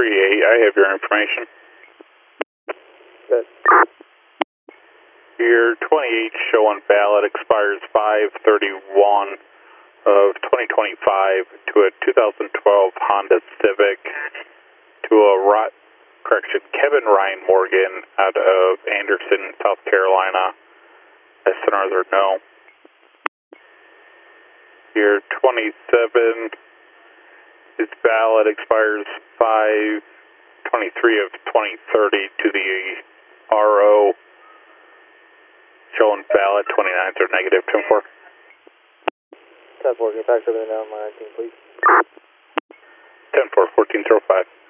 I have your information. Good. Your 28 showing valid expires 5/31 of 2025 to a 2012 Honda Civic to a Kevin Ryan Morgan out of Anderson, South Carolina. As soon as or no. Your 27 is valid, expires 5/23 of 2030 to the RO. Showing valid, 29s are negative, 10-4. 10-4, get back to the now, line 19, please. 10-4, 1405.